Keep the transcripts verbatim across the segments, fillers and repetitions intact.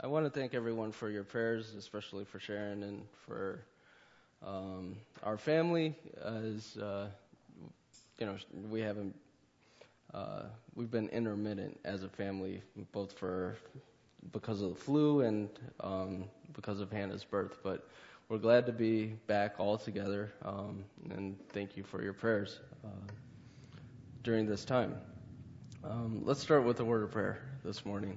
I want to thank everyone for your prayers, especially for Sharon and for um, our family. As uh, you know, we haven't uh, we've been intermittent as a family, both for because of the flu and um, because of Hannah's birth. But we're glad to be back all together, um, and thank you for your prayers uh, during this time. Um, let's start with a word of prayer this morning.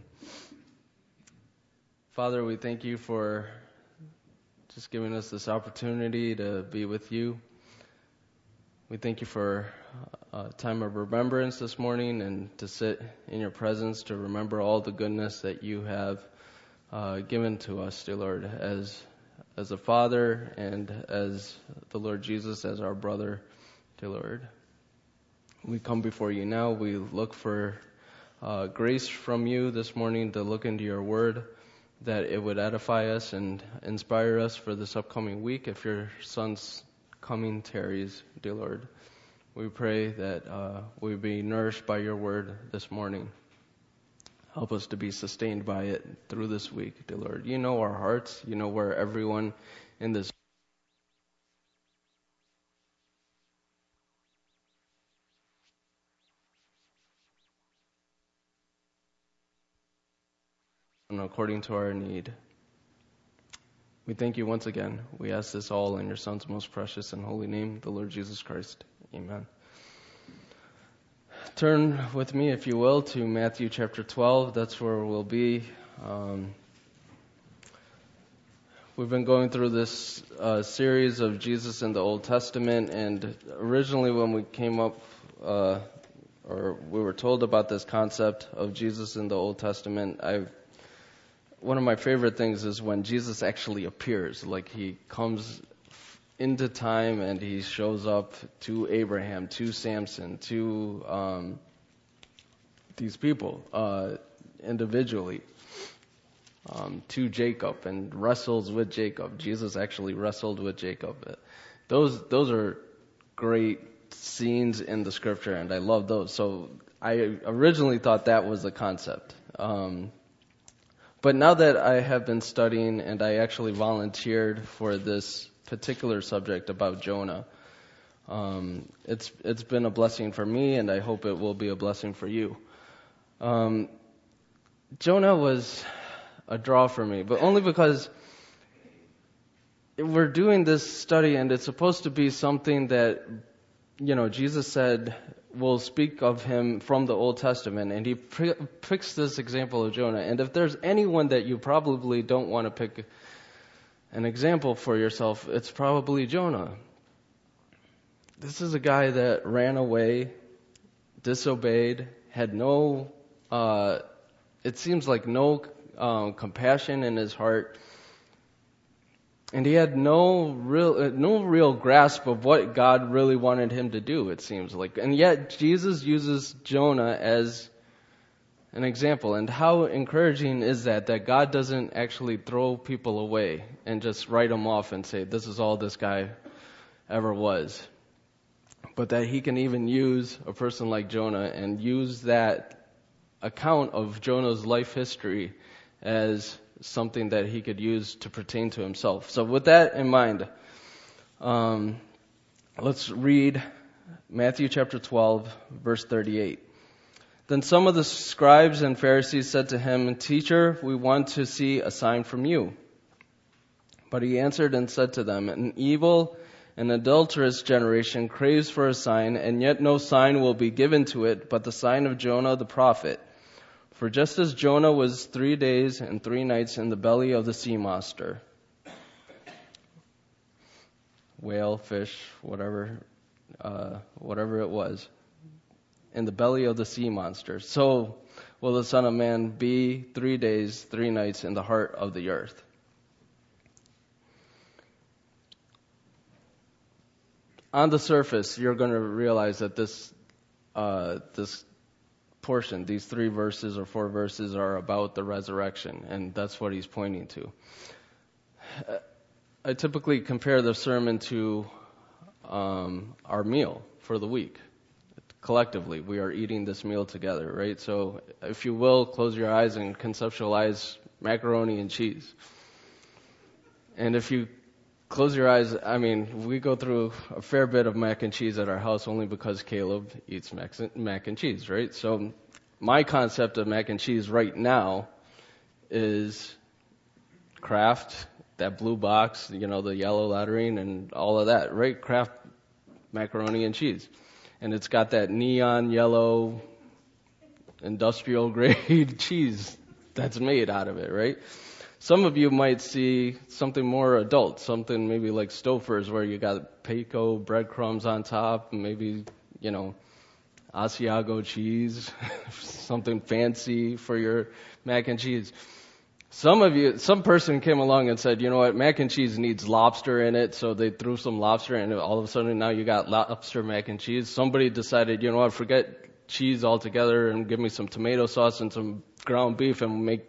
Father, we thank you for just giving us this opportunity to be with you. We thank you for a time of remembrance this morning and to sit in your presence to remember all the goodness that you have uh, given to us, dear Lord, as as a father and as the Lord Jesus, as our brother, dear Lord. We come before you now. We look for uh, grace from you this morning to look into your word, that it would edify us and inspire us for this upcoming week. If your son's coming tarries, dear Lord, we pray that uh, we be nourished by your word this morning. Help us to be sustained by it through this week, dear Lord. You know our hearts. You know where everyone in this and according to our need. We thank you once again. We ask this all in your Son's most precious and holy name, the Lord Jesus Christ. Amen. Turn with me, if you will, to Matthew chapter twelve. That's where we'll be. Um, we've been going through this uh, series of Jesus in the Old Testament, and originally when we came up, uh, or we were told about this concept of Jesus in the Old Testament, I've one of my favorite things is when Jesus actually appears, like he comes into time and he shows up to Abraham, to Samson, to um, these people uh, individually, um, to Jacob, and wrestles with Jacob. Jesus actually wrestled with Jacob. Those those are great scenes in the scripture, and I love those. So I originally thought that was the concept. Um, But now that I have been studying and I actually volunteered for this particular subject about Jonah, um, it's it's been a blessing for me, and I hope it will be a blessing for you. Um, Jonah was a draw for me, but only because we're doing this study and it's supposed to be something that, you know, Jesus said will speak of him from the Old Testament, and he picks this example of Jonah. And if there's anyone that you probably don't want to pick an example for yourself, it's probably Jonah. This is a guy that ran away, disobeyed, had no, uh, it seems like no um, compassion in his heart. And he had no real, no real grasp of what God really wanted him to do, it seems like. And yet, Jesus uses Jonah as an example. And how encouraging is that, that God doesn't actually throw people away and just write them off and say, this is all this guy ever was. But that he can even use a person like Jonah and use that account of Jonah's life history as something that he could use to pertain to himself. So with that in mind, um, let's read Matthew chapter twelve, verse thirty-eight. Then some of the scribes and Pharisees said to him, Teacher, we want to see a sign from you. But he answered and said to them, An evil and adulterous generation craves for a sign, and yet no sign will be given to it but the sign of Jonah the prophet. For just as Jonah was three days and three nights in the belly of the sea monster, whale, fish, whatever, uh, whatever it was, in the belly of the sea monster, so will the Son of Man be three days, three nights in the heart of the earth. On the surface, you're going to realize that this, uh, this. portion, these three verses or four verses are about the resurrection, and that's what he's pointing to. I typically compare the sermon to um, our meal for the week. Collectively, we are eating this meal together, right? So if you will, close your eyes and conceptualize macaroni and cheese. And if you close your eyes, I mean, we go through a fair bit of mac and cheese at our house only because Caleb eats mac, mac and cheese, right? So my concept of mac and cheese right now is Kraft, that blue box, you know, the yellow lettering and all of that, right? Kraft macaroni and cheese. And it's got that neon yellow industrial grade cheese that's made out of it, right? Some of you might see something more adult, something maybe like Stouffer's where you got Pecco breadcrumbs on top, maybe, you know, Asiago cheese, something fancy for your mac and cheese. Some of you, some person came along and said, you know what, mac and cheese needs lobster in it, so they threw some lobster in it. All of a sudden now you got lobster mac and cheese. Somebody decided, you know what, forget cheese altogether and give me some tomato sauce and some ground beef and make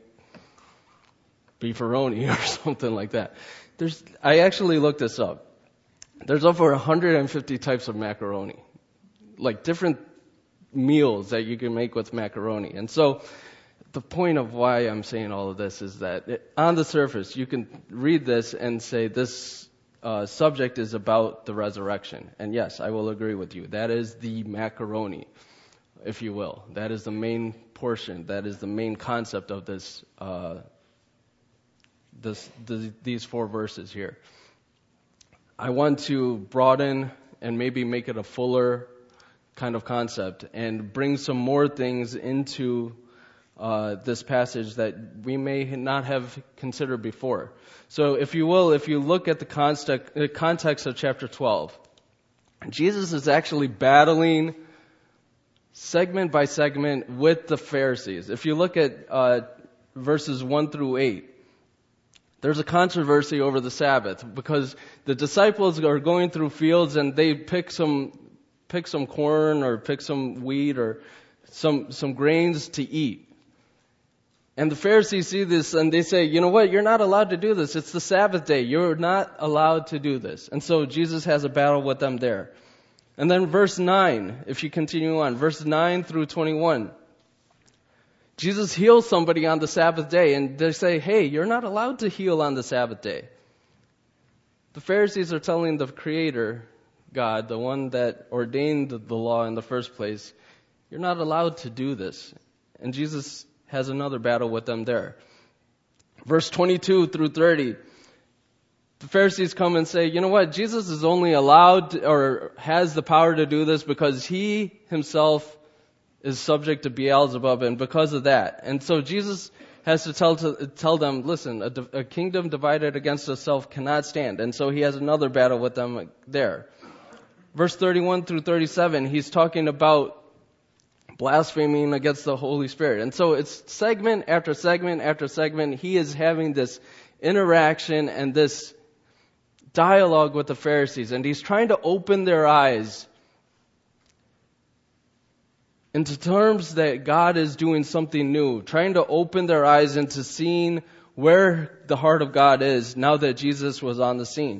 beefaroni or something like that. There's, I actually looked this up. There's over one hundred fifty types of macaroni, like different meals that you can make with macaroni. And so the point of why I'm saying all of this is that it, on the surface, you can read this and say this uh, subject is about the resurrection. And yes, I will agree with you. That is the macaroni, if you will. That is the main portion. That is the main concept of this uh This, the, these four verses here. I want to broaden and maybe make it a fuller kind of concept and bring some more things into uh, this passage that we may not have considered before. So if you will, if you look at the context, the context of chapter twelve, Jesus is actually battling segment by segment with the Pharisees. If you look at uh, verses one through eight, there's a controversy over the Sabbath because the disciples are going through fields and they pick some pick some corn or pick some wheat or some some grains to eat. And the Pharisees see this and they say, you know what, you're not allowed to do this. It's the Sabbath day. You're not allowed to do this. And so Jesus has a battle with them there. And then verse nine, if you continue on, verse nine through twenty-one. Jesus heals somebody on the Sabbath day, and they say, hey, you're not allowed to heal on the Sabbath day. The Pharisees are telling the Creator, God, the one that ordained the law in the first place, you're not allowed to do this. And Jesus has another battle with them there. Verse twenty-two through thirty, the Pharisees come and say, you know what, Jesus is only allowed to, or has the power to do this because he himself is subject to Beelzebub, and because of that. And so Jesus has to tell to tell them, listen, a, a kingdom divided against itself cannot stand. And so he has another battle with them there. Verse thirty-one through thirty-seven, he's talking about blaspheming against the Holy Spirit. And so it's segment after segment after segment. He is having this interaction and this dialogue with the Pharisees, and he's trying to open their eyes into terms that God is doing something new, trying to open their eyes into seeing where the heart of God is now that Jesus was on the scene.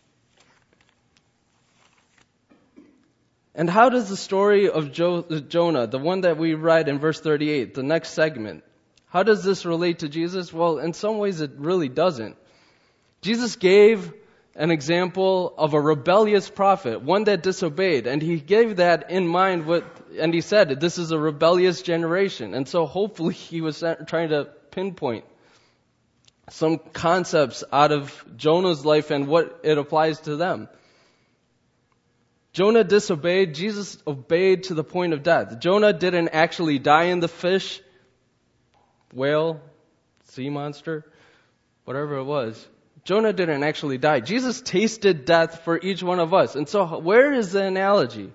And how does the story of jo- Jonah, the one that we read in verse thirty-eight, the next segment, how does this relate to Jesus? Well, in some ways it really doesn't. Jesus gave an example of a rebellious prophet, one that disobeyed, and he gave that in mind with, and he said, this is a rebellious generation. And so hopefully he was trying to pinpoint some concepts out of Jonah's life and what it applies to them. Jonah disobeyed, Jesus obeyed to the point of death. Jonah didn't actually die in the fish, whale, sea monster, whatever it was. Jonah didn't actually die. Jesus tasted death for each one of us. And so where is the analogy?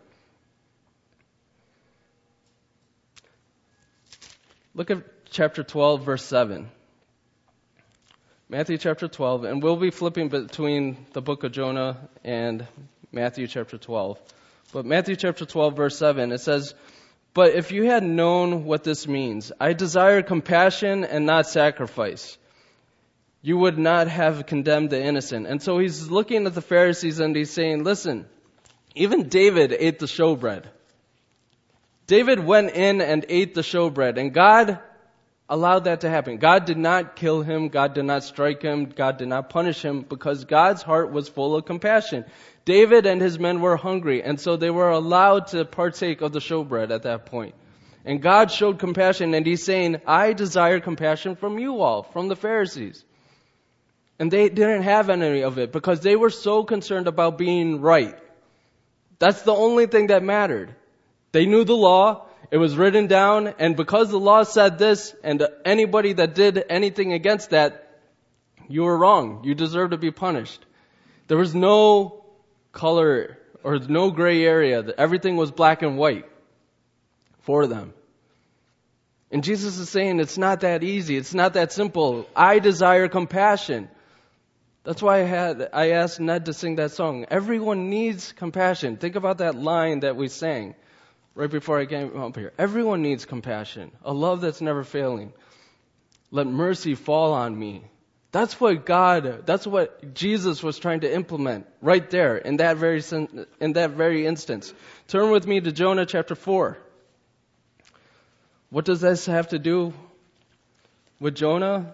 Look at chapter twelve, verse seven. Matthew chapter twelve, and we'll be flipping between the book of Jonah and Matthew chapter twelve. But Matthew chapter twelve, verse seven, it says, "But if you had known what this means, I desire compassion and not sacrifice, you would not have condemned the innocent." And so he's looking at the Pharisees and he's saying, listen, even David ate the showbread. David went in and ate the showbread, and God allowed that to happen. God did not kill him. God did not strike him. God did not punish him because God's heart was full of compassion. David and his men were hungry, and so they were allowed to partake of the showbread at that point. And God showed compassion, and he's saying, I desire compassion from you all, from the Pharisees. And they didn't have any of it because they were so concerned about being right. That's the only thing that mattered. They knew the law. It was written down, and because the law said this, and anybody that did anything against that, you were wrong. You deserve to be punished. There was no color or no gray area. Everything was black and white for them. And Jesus is saying it's not that easy. It's not that simple. I desire compassion. That's why I had I asked Ned to sing that song. Everyone needs compassion. Think about that line that we sang right before I came up here. Everyone needs compassion, a love that's never failing. Let mercy fall on me. That's what God, that's what Jesus was trying to implement right there in that very in that very instance. Turn with me to Jonah chapter four. What does this have to do with Jonah?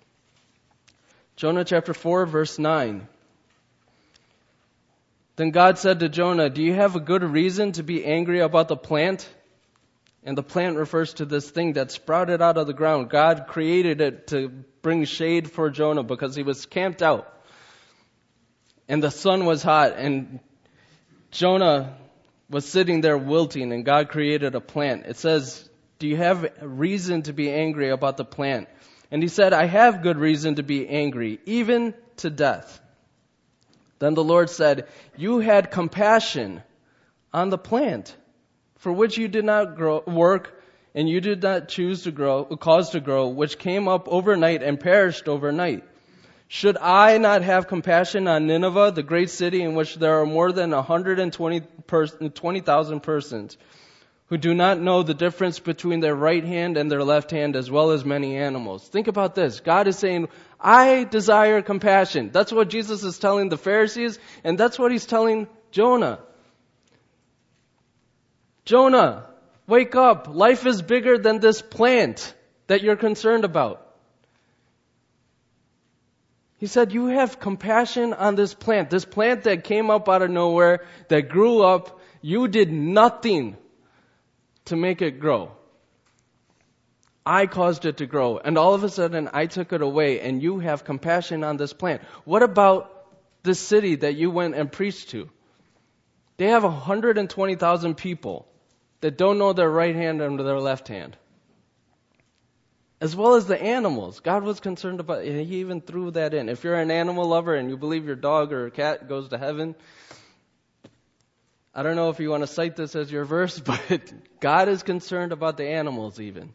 Jonah chapter four, verse nine. Then God said to Jonah, do you have a good reason to be angry about the plant? And the plant refers to this thing that sprouted out of the ground. God created it to bring shade for Jonah because he was camped out. And the sun was hot, and Jonah was sitting there wilting, and God created a plant. It says, do you have a reason to be angry about the plant? And he said, I have good reason to be angry, even to death. Then the Lord said, you had compassion on the plant, for which you did not grow, work, and you did not choose to grow, cause to grow, which came up overnight and perished overnight. Should I not have compassion on Nineveh, the great city in which there are more than one hundred twenty thousand persons, who do not know the difference between their right hand and their left hand, as well as many animals? Think about this. God is saying, I desire compassion. That's what Jesus is telling the Pharisees, and that's what he's telling Jonah. Jonah, wake up. Life is bigger than this plant that you're concerned about. He said, you have compassion on this plant. This plant that came up out of nowhere, that grew up, you did nothing to make it grow. I caused it to grow, and all of a sudden I took it away, and you have compassion on this plant. What about this city that you went and preached to? They have one hundred twenty thousand people that don't know their right hand and their left hand. As well as the animals. God was concerned about, and he even threw that in. If you're an animal lover and you believe your dog or cat goes to heaven, I don't know if you want to cite this as your verse, but God is concerned about the animals even.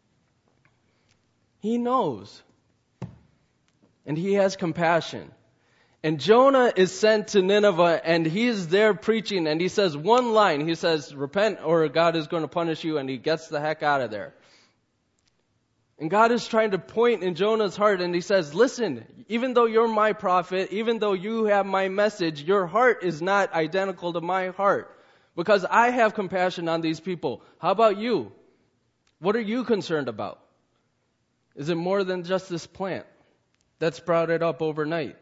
He knows. And he has compassion. And Jonah is sent to Nineveh, and he is there preaching, and he says one line. He says, repent or God is going to punish you, and he gets the heck out of there. And God is trying to point in Jonah's heart, and he says, listen, even though you're my prophet, even though you have my message, your heart is not identical to my heart, because I have compassion on these people. How about you? What are you concerned about? Is it more than just this plant that sprouted up overnight?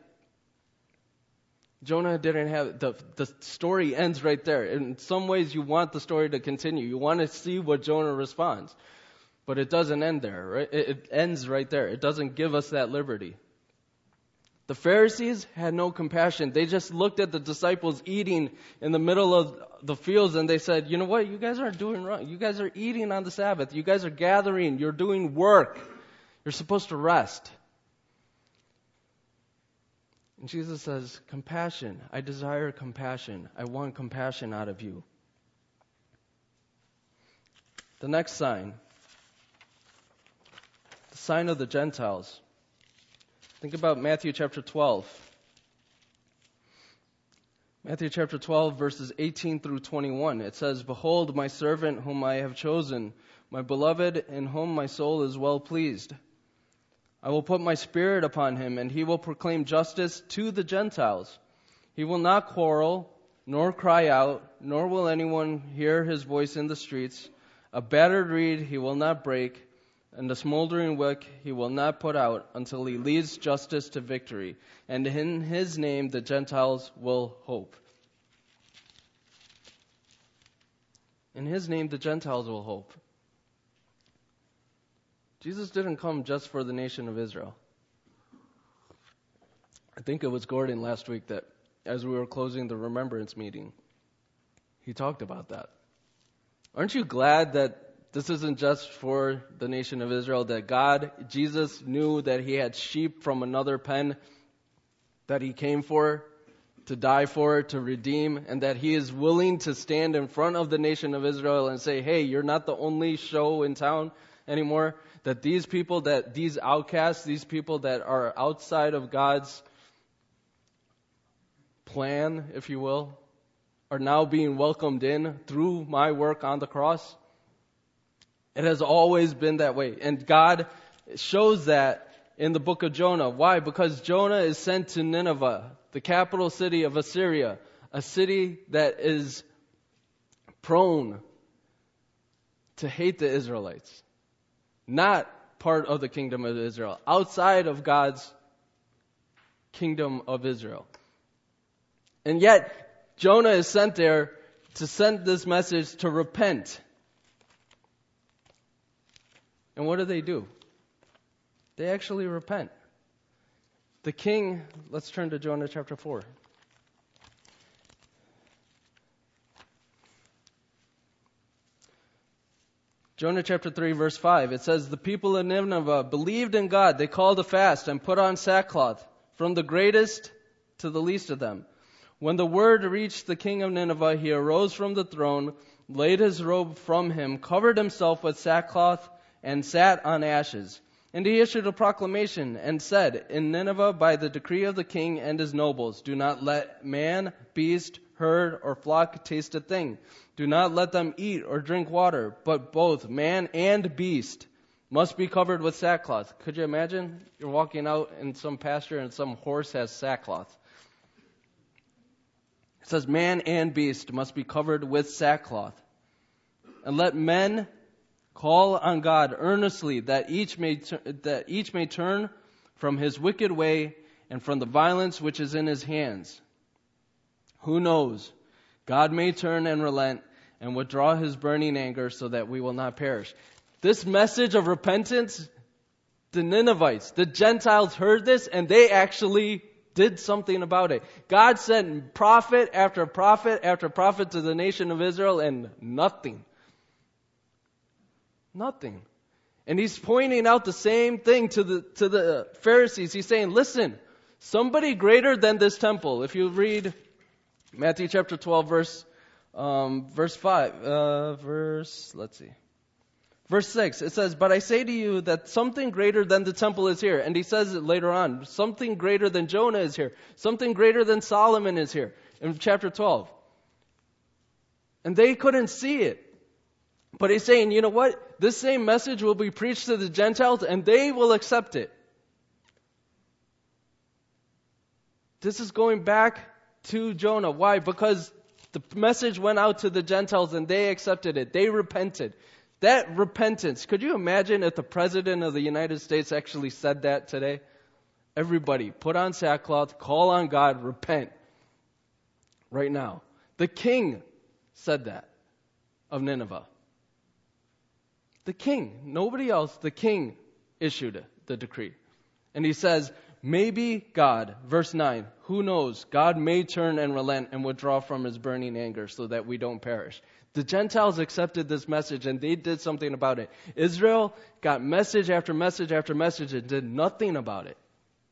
Jonah didn't have, the, the story ends right there. In some ways you want the story to continue. You want to see what Jonah responds. But it doesn't end there, right? It, it ends right there. It doesn't give us that liberty. The Pharisees had no compassion. They just looked at the disciples eating in the middle of the fields, and they said, you know what? You guys aren't doing wrong. You guys are eating on the Sabbath. You guys are gathering. You're doing work. You're supposed to rest. And Jesus says, compassion. I desire compassion. I want compassion out of you. The next sign. The sign of the Gentiles. Think about Matthew chapter twelve. Matthew chapter twelve, verses eighteen through twenty-one. It says, behold, my servant whom I have chosen, my beloved, in whom my soul is well pleased. I will put my spirit upon him, and he will proclaim justice to the Gentiles. He will not quarrel, nor cry out, nor will anyone hear his voice in the streets. A battered reed he will not break, and the smoldering wick he will not put out until he leads justice to victory, and in his name the Gentiles will hope. In his name the Gentiles will hope. Jesus didn't come just for the nation of Israel. I think it was Gordon last week that, as we were closing the remembrance meeting, he talked about that. Aren't you glad that this isn't just for the nation of Israel, that God, Jesus, knew that he had sheep from another pen that he came for, to die for, to redeem, and that he is willing to stand in front of the nation of Israel and say, hey, you're not the only show in town anymore, that these people, that these outcasts, these people that are outside of God's plan, if you will, are now being welcomed in through my work on the cross. It has always been that way. And God shows that in the book of Jonah. Why? Because Jonah is sent to Nineveh, the capital city of Assyria, a city that is prone to hate the Israelites. Not part of the kingdom of Israel, outside of God's kingdom of Israel. And yet, Jonah is sent there to send this message to repent. And what do they do? They actually repent. The king, let's turn to Jonah chapter four. Jonah chapter three, verse five, it says, the people of Nineveh believed in God. They called a fast and put on sackcloth, from the greatest to the least of them. When the word reached the king of Nineveh, he arose from the throne, laid his robe from him, covered himself with sackcloth, and sat on ashes. And he issued a proclamation and said, in Nineveh, by the decree of the king and his nobles, do not let man, beast, herd, or flock taste a thing. Do not let them eat or drink water, but both man and beast must be covered with sackcloth. Could you imagine? You're walking out in some pasture and some horse has sackcloth. It says man and beast must be covered with sackcloth. And let men call on God earnestly that each may tur- that each may turn from his wicked way and from the violence which is in his hands. Who knows? God may turn and relent and withdraw his burning anger so that we will not perish. This message of repentance, the Ninevites, the Gentiles heard this and they actually did something about it. God sent prophet after prophet after prophet to the nation of Israel and nothing. Nothing. And he's pointing out the same thing to the to the Pharisees. He's saying, listen, somebody greater than this temple. If you read Matthew chapter twelve, verse um, verse five, uh, verse let's see, verse six. It says, "But I say to you that something greater than the temple is here." And he says it later on, something greater than Jonah is here. Something greater than Solomon is here in chapter twelve. And they couldn't see it. But he's saying, you know what? This same message will be preached to the Gentiles and they will accept it. This is going back to Jonah. Why? Because the message went out to the Gentiles and they accepted it. They repented. That repentance, could you imagine if the President of the United States actually said that today? Everybody, put on sackcloth, call on God, repent. Right now. The king said that of Nineveh. The king, nobody else, the king issued the decree. And he says, maybe God, verse nine, who knows, God may turn and relent and withdraw from his burning anger so that we don't perish. The Gentiles accepted this message and they did something about it. Israel got message after message after message and did nothing about it.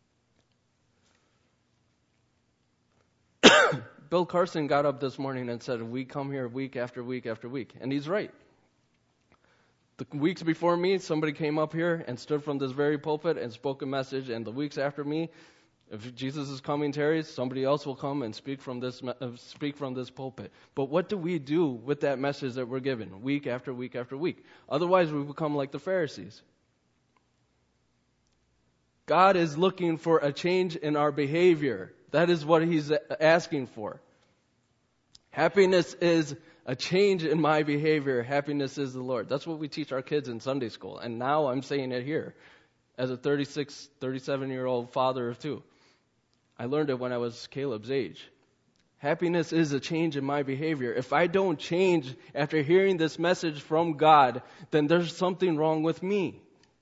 Bill Carson got up this morning and said, we come here week after week after week. And he's right. The weeks before me, somebody came up here and stood from this very pulpit and spoke a message. And the weeks after me, if Jesus is coming, tarries, somebody else will come and speak from this uh, speak from this pulpit. But what do we do with that message that we're given week after week after week? Otherwise, we become like the Pharisees. God is looking for a change in our behavior. That is what he's asking for. Happiness is a change in my behavior. Happiness is the Lord. That's what we teach our kids in Sunday school. And now I'm saying it here as a thirty-six, thirty-seven-year-old father of two. I learned it when I was Caleb's age. Happiness is a change in my behavior. If I don't change after hearing this message from God, then there's something wrong with me.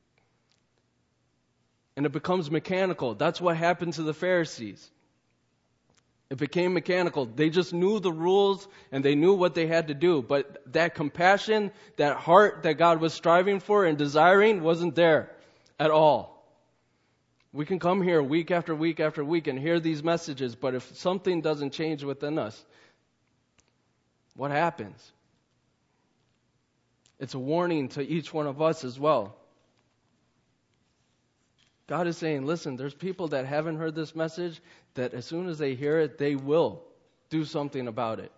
And it becomes mechanical. That's what happened to the Pharisees. It became mechanical. They just knew the rules and they knew what they had to do. But that compassion, that heart that God was striving for and desiring wasn't there at all. We can come here week after week after week and hear these messages, but if something doesn't change within us, what happens? It's a warning to each one of us as well. God is saying, listen, there's people that haven't heard this message that as soon as they hear it, they will do something about it.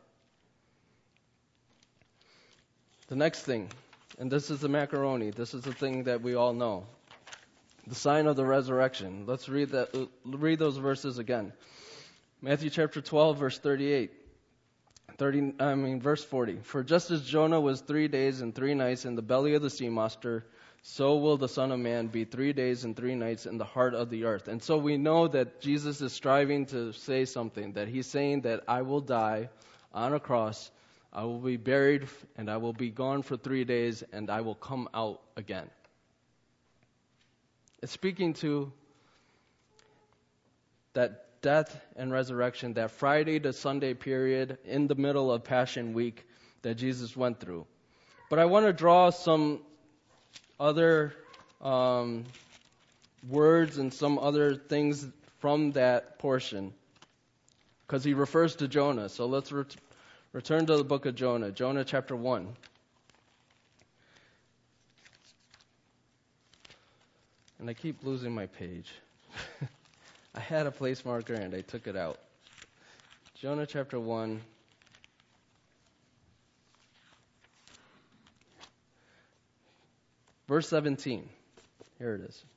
The next thing, and this is the macaroni. This is the thing that we all know. The sign of the resurrection. Let's read that. Read those verses again. Matthew chapter twelve, verse thirty-eight. thirty, I mean, verse forty. For just as Jonah was three days and three nights in the belly of the sea monster, so will the Son of Man be three days and three nights in the heart of the earth. And so we know that Jesus is striving to say something, that he's saying that I will die on a cross, I will be buried, and I will be gone for three days, and I will come out again. It's speaking to that death and resurrection, that Friday to Sunday period in the middle of Passion Week that Jesus went through. But I want to draw some other um, words and some other things from that portion, because he refers to Jonah. So let's ret- return to the book of Jonah, Jonah chapter one. And I keep losing my page. I had a place marker and I took it out. Jonah chapter one. Verse seventeen. Here it is.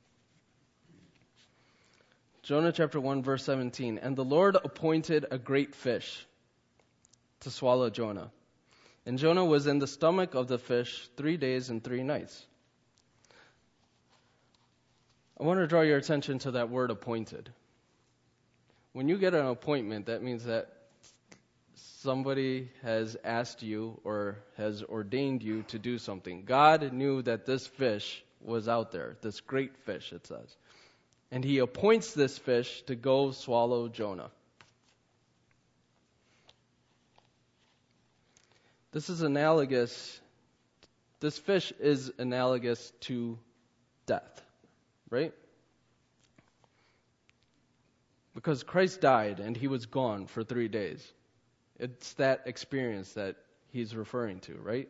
Jonah chapter one, verse seventeen. And the Lord appointed a great fish to swallow Jonah. And Jonah was in the stomach of the fish three days and three nights. I want to draw your attention to that word appointed. When you get an appointment, that means that somebody has asked you or has ordained you to do something. God knew that this fish was out there, this great fish, it says. And he appoints this fish to go swallow Jonah. This is analogous, this fish is analogous to death, right? Because Christ died and he was gone for three days. It's that experience that he's referring to, right?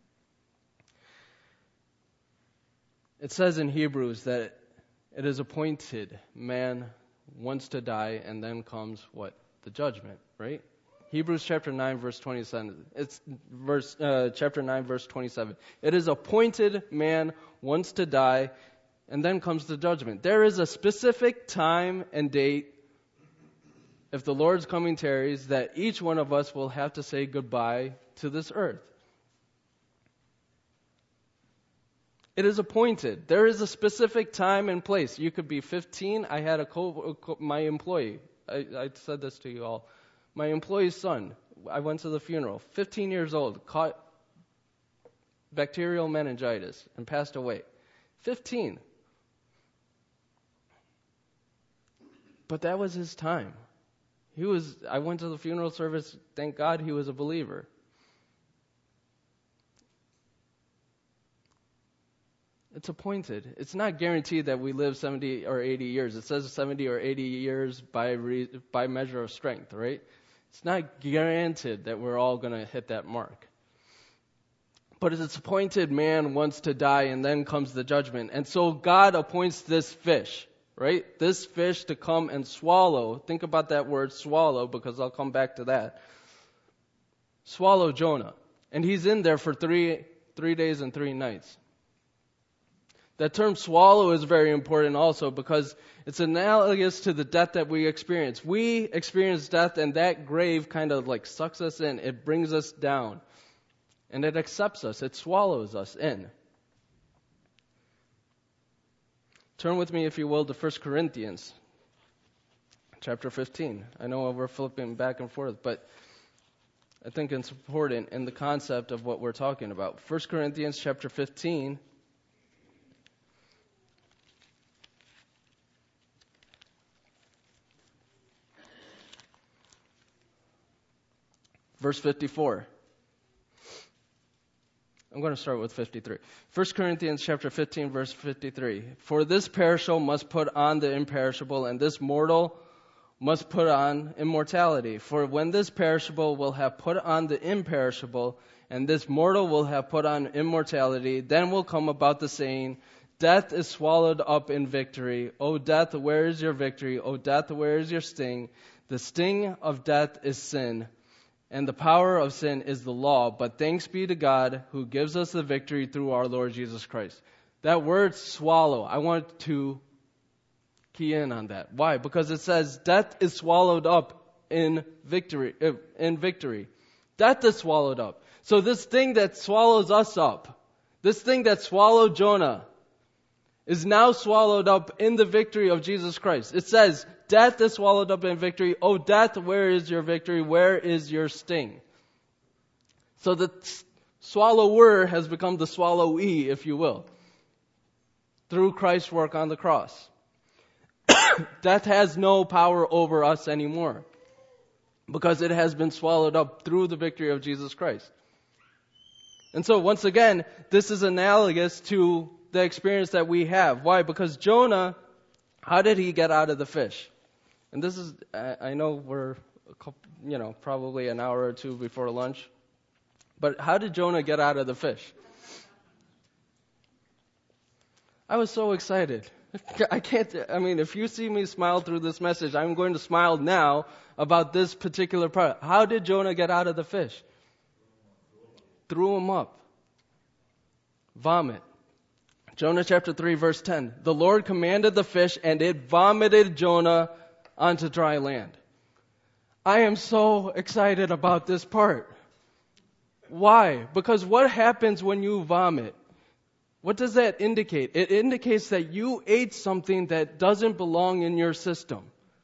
It says in Hebrews that it is appointed man wants to die and then comes what? The judgment, right? Hebrews chapter nine verse twenty-seven. It's verse uh, chapter nine verse twenty-seven. It is appointed man wants to die and then comes the judgment. There is a specific time and date, if the Lord's coming tarries, that each one of us will have to say goodbye to this earth. It is appointed. There is a specific time and place. You could be fifteen. I had a co- my employee. I, I said this to you all. My employee's son. I went to the funeral. fifteen years old, caught bacterial meningitis and passed away. fifteen. But that was his time. He was. I went to the funeral service. Thank God he was a believer. It's appointed. It's not guaranteed that we live seventy or eighty years. It says seventy or eighty years by re, by measure of strength, right? It's not guaranteed that we're all going to hit that mark. But it's appointed man wants to die and then comes the judgment. And so God appoints this fish, right? This fish to come and swallow. Think about that word swallow, because I'll come back to that. Swallow Jonah. And he's in there for three three days and three nights. That term swallow is very important also because it's analogous to the death that we experience. We experience death and that grave kind of like sucks us in. It brings us down. And it accepts us. It swallows us in. Turn with me, if you will, to First Corinthians chapter fifteen. I know we're flipping back and forth, but I think it's important in the concept of what we're talking about. First Corinthians chapter fifteen. Verse fifty-four. I'm going to start with fifty-three. First Corinthians chapter fifteen, verse fifty-three. For this perishable must put on the imperishable, and this mortal must put on immortality. For when this perishable will have put on the imperishable, and this mortal will have put on immortality, then will come about the saying, death is swallowed up in victory. O death, where is your victory? O death, where is your sting? The sting of death is sin, and the power of sin is the law. But thanks be to God who gives us the victory through our Lord Jesus Christ. That word swallow, I want to key in on that. Why? Because it says death is swallowed up in victory. In victory. Death is swallowed up. So this thing that swallows us up, this thing that swallowed Jonah, is now swallowed up in the victory of Jesus Christ. It says, death is swallowed up in victory. O death, where is your victory? Where is your sting? So the swallower has become the swallowee, if you will, through Christ's work on the cross. Death has no power over us anymore because it has been swallowed up through the victory of Jesus Christ. And so once again, this is analogous to the experience that we have. Why? Because Jonah, how did he get out of the fish? And this is, I know we're, a couple, you know, probably an hour or two before lunch. But how did Jonah get out of the fish? I was so excited. I can't, I mean, if you see me smile through this message, I'm going to smile now about this particular part. How did Jonah get out of the fish? Threw him up. Vomit. Jonah chapter three, verse ten. The Lord commanded the fish, and it vomited Jonah onto dry land. I am so excited about this part. Why? Because what happens when you vomit? What does that indicate? It indicates that you ate something that doesn't belong in your system.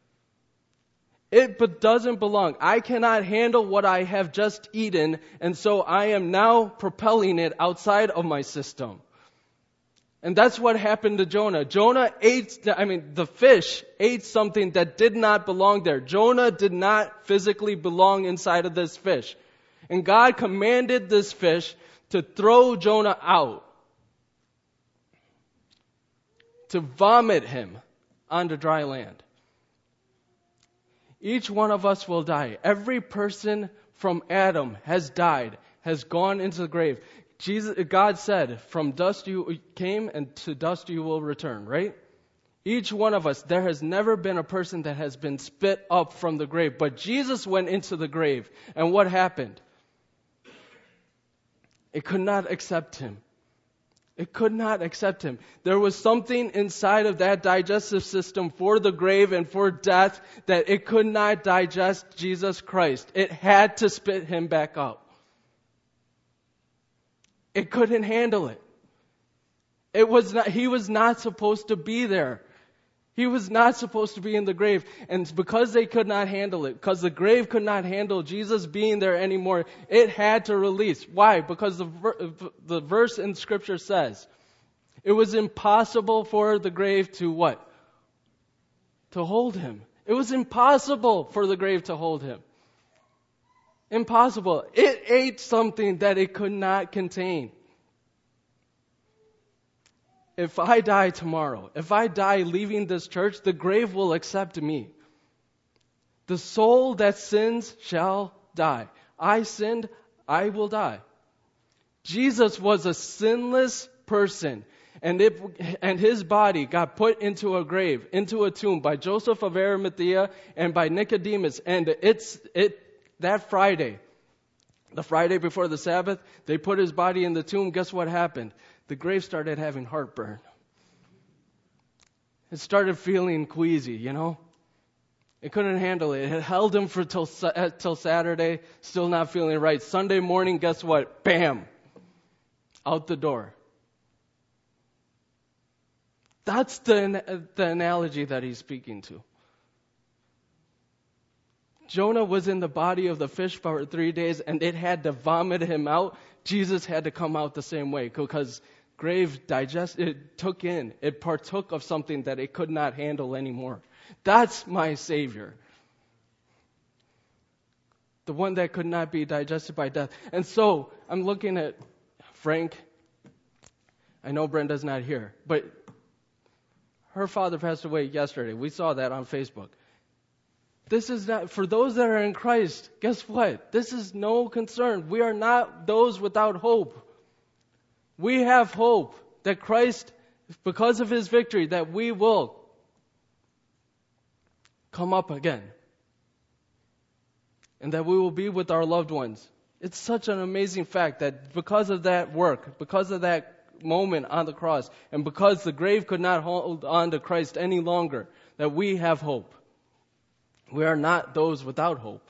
It but doesn't belong. I cannot handle what I have just eaten, and so I am now propelling it outside of my system. And that's what happened to Jonah. Jonah ate, I mean, the fish ate something that did not belong there. Jonah did not physically belong inside of this fish. And God commanded this fish to throw Jonah out, to vomit him onto dry land. Each one of us will die. Every person from Adam has died, has gone into the grave. Jesus, God said, from dust you came and to dust you will return, right? Each one of us, there has never been a person that has been spit up from the grave. But Jesus went into the grave. And what happened? It could not accept him. It could not accept him. There was something inside of that digestive system for the grave and for death that it could not digest Jesus Christ. It had to spit him back up. It couldn't handle it. It was not, he was not supposed to be there. He was not supposed to be in the grave. And because they could not handle it, because the grave could not handle Jesus being there anymore, it had to release. Why? Because the, the verse in Scripture says, it was impossible for the grave to what? To hold him. It was impossible for the grave to hold him. Impossible. It ate something that it could not contain. If I die tomorrow, if I die leaving this church, the grave will accept me. The soul that sins shall die. I sinned, I will die. Jesus was a sinless person, and it, and his body got put into a grave, into a tomb by Joseph of Arimathea and by Nicodemus. And it's it that Friday, the Friday before the Sabbath, they put his body in the tomb. Guess what happened? The grave started having heartburn. It started feeling queasy, you know. It couldn't handle it. It held him for till, till Saturday, still not feeling right. Sunday morning, guess what? Bam! Out the door. That's the, the analogy that he's speaking to. Jonah was in the body of the fish for three days, and it had to vomit him out. Jesus had to come out the same way, because grave digest it took in, it partook of something that it could not handle anymore. That's my Savior. The one that could not be digested by death. And so, I'm looking at Frank. I know Brenda's not here, but her father passed away yesterday. We saw that on Facebook. This is not, for those that are in Christ, guess what? This is no concern. We are not those without hope. We have hope that Christ, because of his victory, that we will come up again. And that we will be with our loved ones. It's such an amazing fact that because of that work, because of that moment on the cross, and because the grave could not hold on to Christ any longer, that we have hope. We are not those without hope.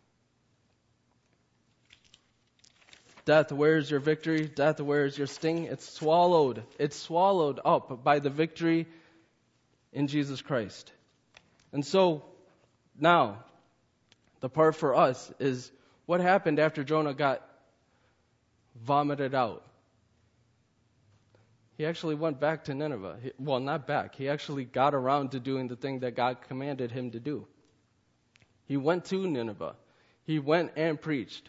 Death, where is your victory? Death, where is your sting? It's swallowed. It's swallowed up by the victory in Jesus Christ. And so, now, the part for us is what happened after Jonah got vomited out. He actually went back to Nineveh. He, well, not back. He actually got around to doing the thing that God commanded him to do. He went to Nineveh. He went and preached.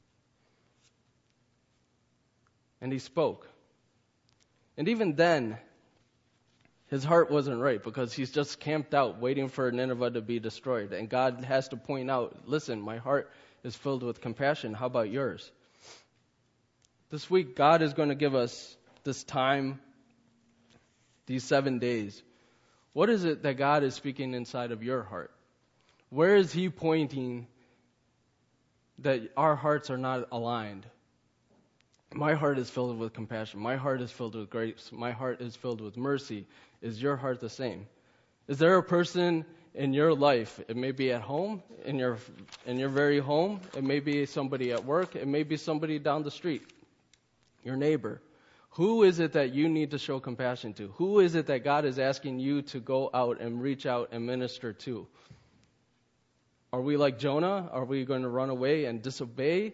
And he spoke. And even then, his heart wasn't right, because he's just camped out waiting for Nineveh to be destroyed. And God has to point out, listen, my heart is filled with compassion. How about yours? This week, God is going to give us this time, these seven days. What is it that God is speaking inside of your heart? Where is he pointing that our hearts are not aligned? My heart is filled with compassion. My heart is filled with grace. My heart is filled with mercy. Is your heart the same? Is there a person in your life? It may be at home, in your in your very home. It may be somebody at work. It may be somebody down the street, your neighbor. Who is it that you need to show compassion to? Who is it that God is asking you to go out and reach out and minister to? Are we like Jonah? Are we going to run away and disobey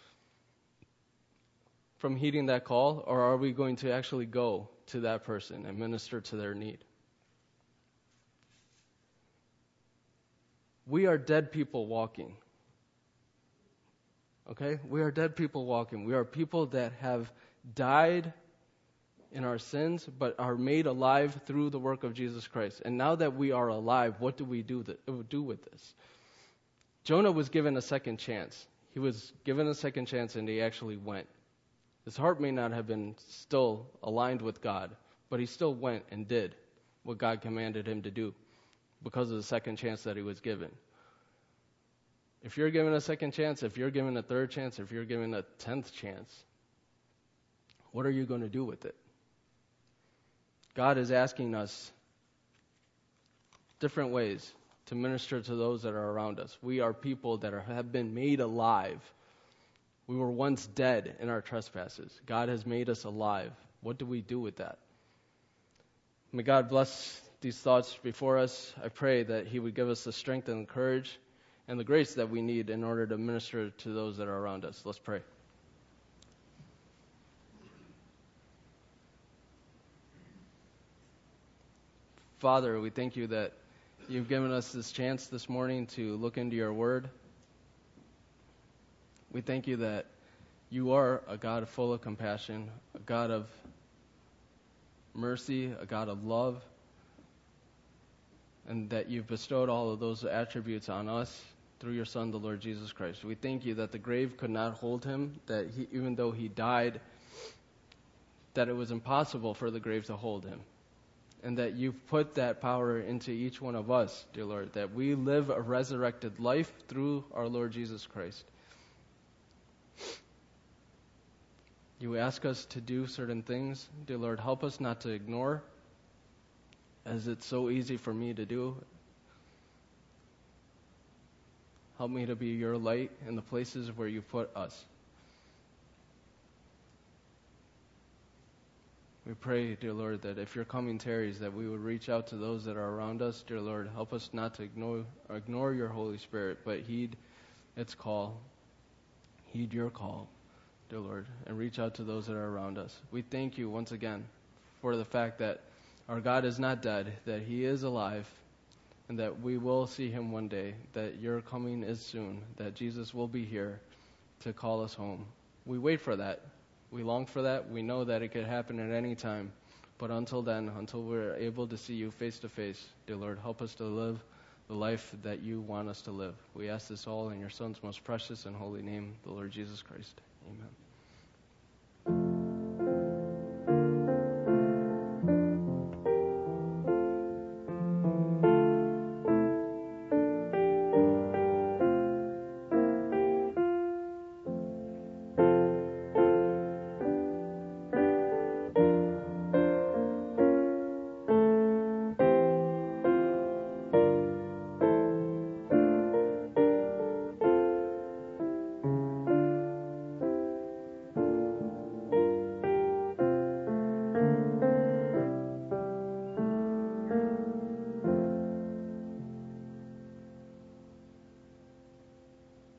from heeding that call? Or are we going to actually go to that person and minister to their need? We are dead people walking. Okay? We are dead people walking. We are people that have died in our sins, but are made alive through the work of Jesus Christ. And now that we are alive, what do we do, th- do with this? Jonah was given a second chance. He was given a second chance, and he actually went. His heart may not have been still aligned with God, but he still went and did what God commanded him to do because of the second chance that he was given. If you're given a second chance, if you're given a third chance, if you're given a tenth chance, what are you going to do with it? God is asking us different ways to minister to those that are around us. We are people that are, have been made alive. We were once dead in our trespasses. God has made us alive. What do we do with that? May God bless these thoughts before us. I pray that he would give us the strength and the courage and the grace that we need in order to minister to those that are around us. Let's pray. Father, we thank you that you've given us this chance this morning to look into your word. We thank you that you are a God full of compassion, a God of mercy, a God of love, and that you've bestowed all of those attributes on us through your Son, the Lord Jesus Christ. We thank you that the grave could not hold him, that he, even though he died, that it was impossible for the grave to hold him. And that you've put that power into each one of us, dear Lord, that we live a resurrected life through our Lord Jesus Christ. You ask us to do certain things. Dear Lord, help us not to ignore, as it's so easy for me to do. Help me to be your light in the places where you put us. We pray, dear Lord, that if your coming tarries, that we would reach out to those that are around us. Dear Lord, help us not to ignore, ignore your Holy Spirit, but heed its call. Heed your call, dear Lord, and reach out to those that are around us. We thank you once again for the fact that our God is not dead, that he is alive, and that we will see him one day, that your coming is soon, that Jesus will be here to call us home. We wait for that. We long for that. We know that it could happen at any time. But until then, until we're able to see you face to face, dear Lord, help us to live the life that you want us to live. We ask this all in your Son's most precious and holy name, the Lord Jesus Christ. Amen.